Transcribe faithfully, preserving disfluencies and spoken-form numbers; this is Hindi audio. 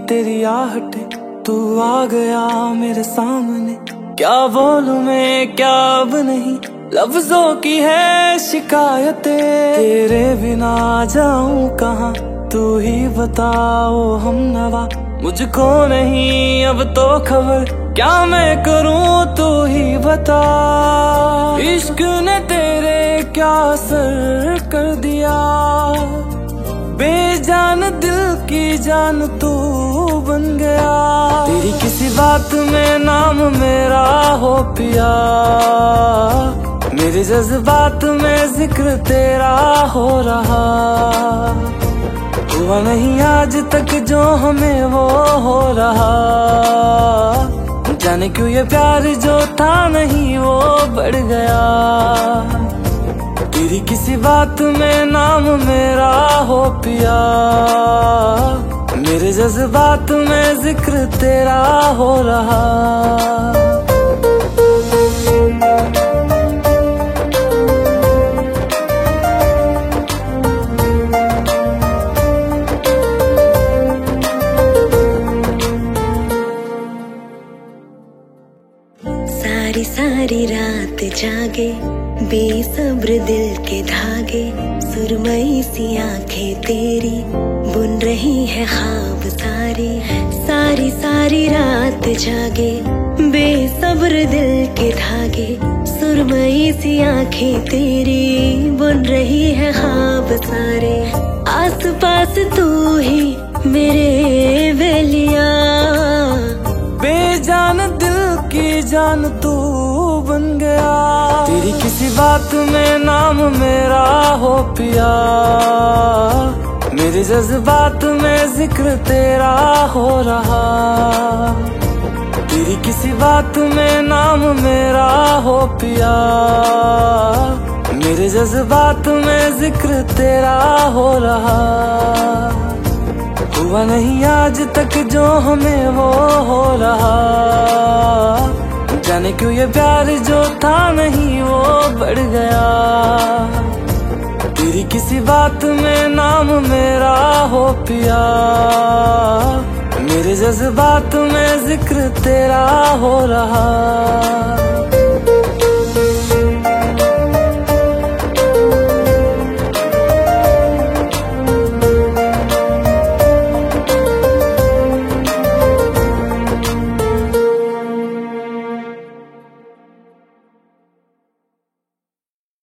तेरी आहट, तू आ गया मेरे सामने। क्या बोलूं मैं क्या अब नहीं, लफ्जों की है शिकायतें। तेरे बिना जाऊं कहाँ, तू ही बताओ हमनवा। मुझको नहीं अब तो खबर, क्या मैं करूं तू ही बता। इश्क ने तेरे क्या असर कर दिया, बेजान दिल की जान तू बन गया। तेरी किसी बात में नाम मेरा हो पिया, मेरे जज्बात में जिक्र तेरा हो रहा। हुआ नहीं आज तक जो हमें वो हो रहा, जाने क्यों ये प्यार जो था नहीं वो बढ़ गया। तेरी किसी बात में नाम मेरा हो पिया, मेरे जज्बात में जिक्र तेरा हो रहा। सारी सारी रात जागे, बेसब्र दिल के धागे। सुरमई सी आंखें तेरी बुन रही है ख्वाब सारे। सारी सारी रात जागे, बेसब्र दिल के धागे। सुरमई सी आंखें तेरी बुन रही है ख्वाब सारे। आस पास तू ही मेरे वेलिया, बेजान दिल की जान तू बन गया। तेरी किसी बात में नाम मेरा हो पिया, मेरे जज्बात में जिक्र तेरा हो रहा। तेरी किसी बात में नाम मेरा हो पिया, मेरे जज्बात में जिक्र तेरा हो रहा। हुआ नहीं आज तक जो हमें वो हो रहा, जाने क्यों ये प्यार जो था नहीं वो बढ़ गया। तेरी किसी बात में नाम मेरा हो पिया, मेरे जज्बात में जिक्र तेरा हो रहा।